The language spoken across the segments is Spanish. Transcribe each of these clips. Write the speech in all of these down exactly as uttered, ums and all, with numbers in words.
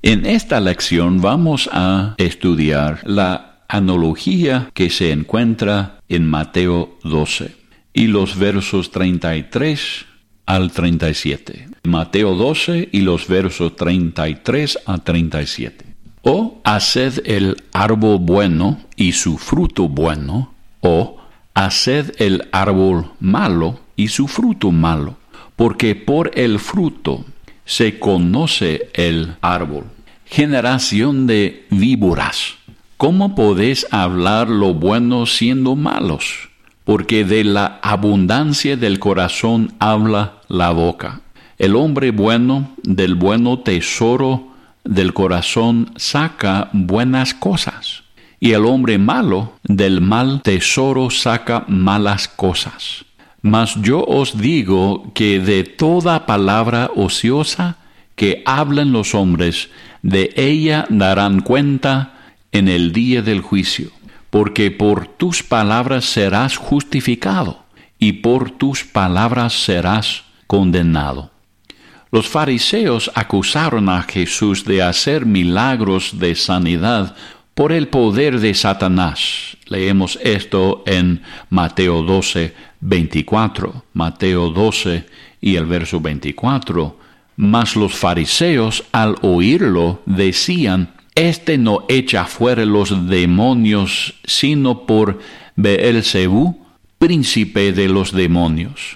En esta lección vamos a estudiar la analogía que se encuentra en Mateo doce y los versos treinta y tres al treinta y siete. Mateo doce y los versos treinta y tres a treinta y siete. O haced el árbol bueno y su fruto bueno, o haced el árbol malo y su fruto malo, porque por el fruto se conoce el árbol. Generación de víboras, ¿cómo podéis hablar lo bueno siendo malos? Porque de la abundancia del corazón habla la boca. El hombre bueno del bueno tesoro del corazón saca buenas cosas, y el hombre malo del mal tesoro saca malas cosas. Mas yo os digo que de toda palabra ociosa que hablan los hombres, de ella darán cuenta en el día del juicio, porque por tus palabras serás justificado, y por tus palabras serás condenado. Los fariseos acusaron a Jesús de hacer milagros de sanidad por el poder de Satanás. Leemos esto en Mateo doce, veinticuatro. Mateo doce y el verso veinticuatro. Mas los fariseos, al oírlo, decían: Este no echa fuera los demonios, sino por Beelzebú, príncipe de los demonios.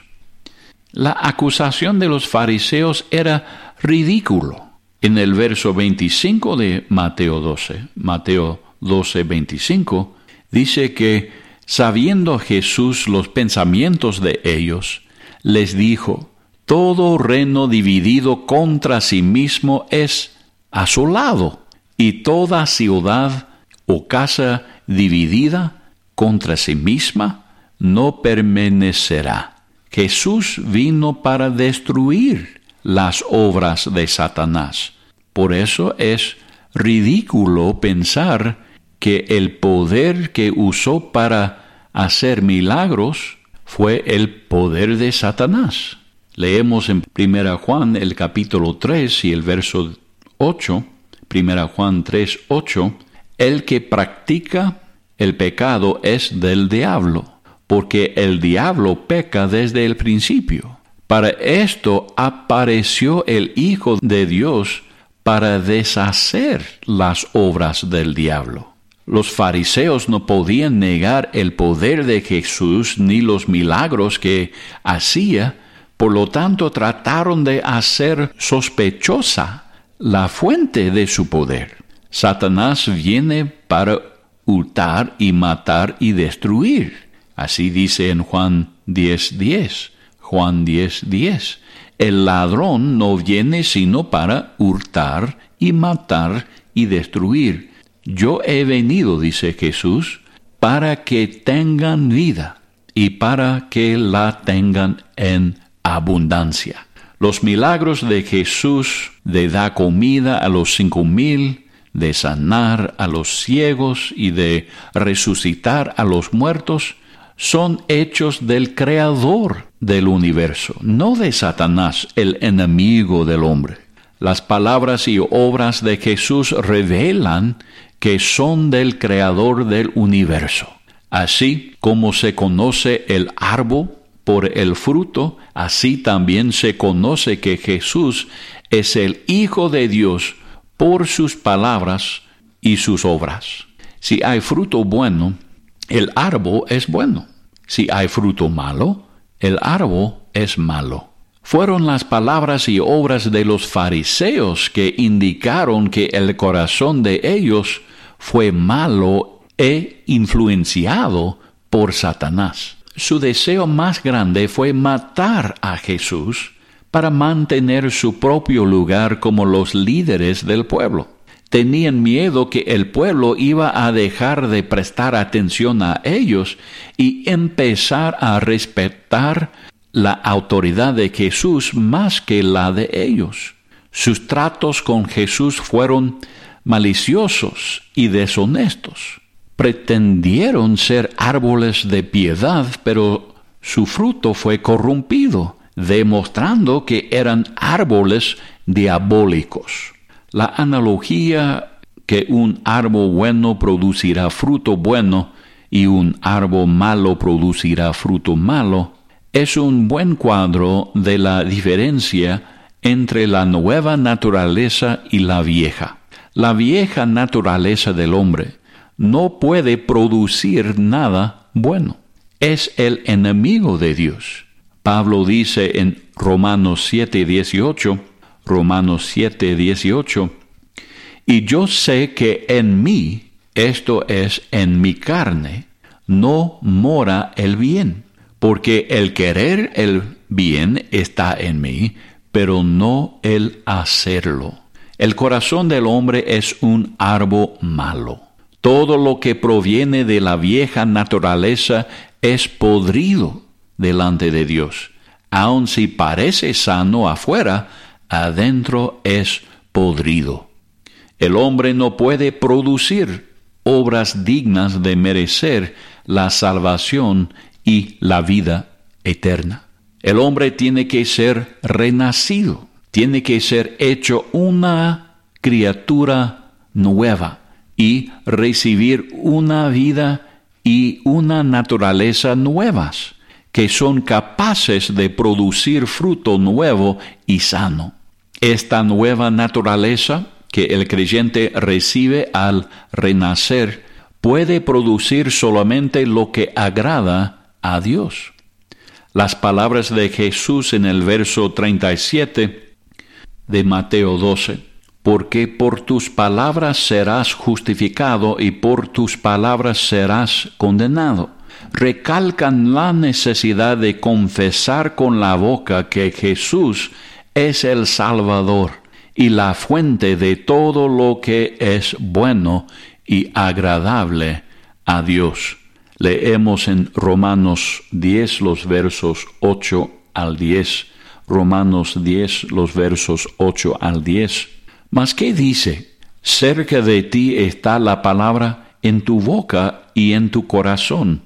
La acusación de los fariseos era ridículo. En el verso veinticinco de Mateo doce, Mateo doce, veinticinco, dice que, sabiendo Jesús los pensamientos de ellos, les dijo: Todo reino dividido contra sí mismo es asolado, y toda ciudad o casa dividida contra sí misma no permanecerá. Jesús vino para destruir las obras de Satanás. Por eso es ridículo pensar que el poder que usó para hacer milagros fue el poder de Satanás. Leemos en primera Juan el capítulo tres y el verso ocho, primera Juan tres, ocho, el que practica el pecado es del diablo, porque el diablo peca desde el principio. Para esto apareció el Hijo de Dios, para deshacer las obras del diablo. Los fariseos no podían negar el poder de Jesús ni los milagros que hacía, por lo tanto trataron de hacer sospechosa la fuente de su poder. Satanás viene para hurtar y matar y destruir. Así dice en Juan diez, diez. Juan diez, diez. El ladrón no viene sino para hurtar y matar y destruir. Yo he venido, dice Jesús, para que tengan vida y para que la tengan en abundancia. Los milagros de Jesús de dar comida a los cinco mil, de sanar a los ciegos y de resucitar a los muertos son hechos del Creador del universo, no de Satanás, el enemigo del hombre. Las palabras y obras de Jesús revelan que son del Creador del universo. Así como se conoce el árbol por el fruto, así también se conoce que Jesús es el Hijo de Dios por sus palabras y sus obras. Si hay fruto bueno, el árbol es bueno. Si hay fruto malo, el árbol es malo. Fueron las palabras y obras de los fariseos que indicaron que el corazón de ellos fue malo e influenciado por Satanás. Su deseo más grande fue matar a Jesús para mantener su propio lugar como los líderes del pueblo. Tenían miedo que el pueblo iba a dejar de prestar atención a ellos y empezar a respetar la autoridad de Jesús más que la de ellos. Sus tratos con Jesús fueron maliciosos y deshonestos. Pretendieron ser árboles de piedad, pero su fruto fue corrompido, demostrando que eran árboles diabólicos. La analogía que un árbol bueno producirá fruto bueno y un árbol malo producirá fruto malo es un buen cuadro de la diferencia entre la nueva naturaleza y la vieja. La vieja naturaleza del hombre no puede producir nada bueno. Es el enemigo de Dios. Pablo dice en Romanos siete dieciocho, Romanos siete dieciocho, y yo sé que en mí, esto es, en mi carne, no mora el bien, porque el querer el bien está en mí, pero no el hacerlo. El corazón del hombre es un árbol malo. Todo lo que proviene de la vieja naturaleza es podrido delante de Dios. Aun si parece sano afuera, adentro es podrido. El hombre no puede producir obras dignas de merecer la salvación y la vida eterna. El hombre tiene que ser renacido, tiene que ser hecho una criatura nueva y recibir una vida y una naturaleza nuevas, que son capaces de producir fruto nuevo y sano. Esta nueva naturaleza que el creyente recibe al renacer puede producir solamente lo que agrada a Dios. Las palabras de Jesús en el verso treinta y siete de Mateo doce, porque por tus palabras serás justificado y por tus palabras serás condenado, recalcan la necesidad de confesar con la boca que Jesús es el Salvador y la fuente de todo lo que es bueno y agradable a Dios. Leemos en Romanos diez los versos ocho al diez. Romanos diez los versos ocho al diez. Mas ¿qué dice? Cerca de ti está la palabra en tu boca y en tu corazón.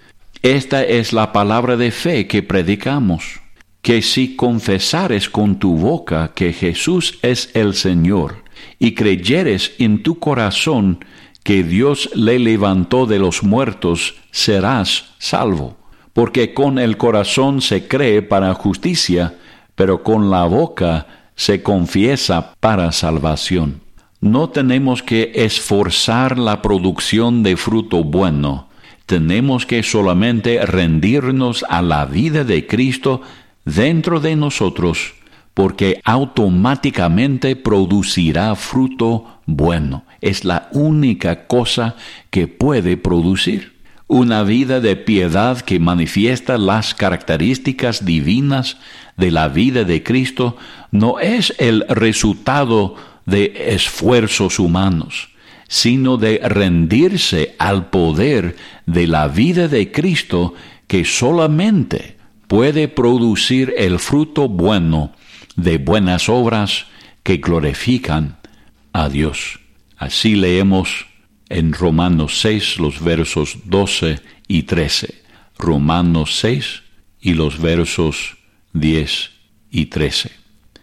Esta es la palabra de fe que predicamos, que si confesares con tu boca que Jesús es el Señor y creyeres en tu corazón que Dios le levantó de los muertos, serás salvo. Porque con el corazón se cree para justicia, pero con la boca se confiesa para salvación. No tenemos que esforzar la producción de fruto bueno. Tenemos que solamente rendirnos a la vida de Cristo dentro de nosotros, porque automáticamente producirá fruto bueno. Es la única cosa que puede producir. Una vida de piedad que manifiesta las características divinas de la vida de Cristo no es el resultado de esfuerzos humanos, sino de rendirse al poder de la vida de Cristo, que solamente puede producir el fruto bueno de buenas obras que glorifican a Dios. Así leemos en Romanos seis los versos doce y trece. Romanos seis y los versos diez y trece.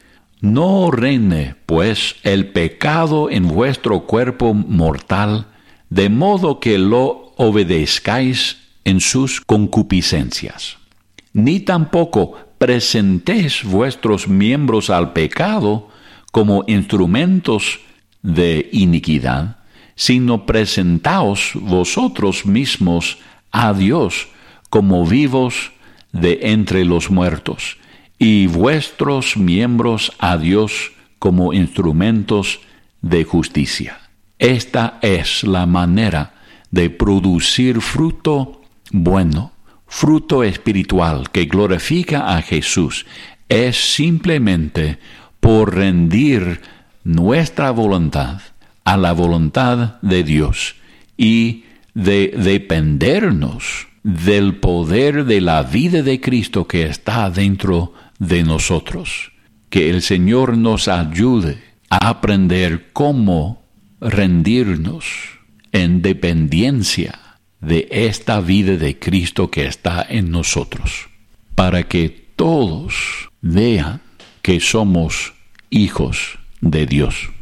No reine, pues, el pecado en vuestro cuerpo mortal, de modo que lo obedezcáis en sus concupiscencias. Ni tampoco presentéis vuestros miembros al pecado como instrumentos de iniquidad, sino presentaos vosotros mismos a Dios como vivos de entre los muertos, y vuestros miembros a Dios como instrumentos de justicia. Esta es la manera de producir fruto bueno, fruto espiritual que glorifica a Jesús. Es simplemente por rendir nuestra voluntad a la voluntad de Dios y de dependernos del poder de la vida de Cristo que está dentro de nosotros. Que el Señor nos ayude a aprender cómo rendirnos en dependencia de esta vida de Cristo que está en nosotros, para que todos vean que somos hijos de Dios.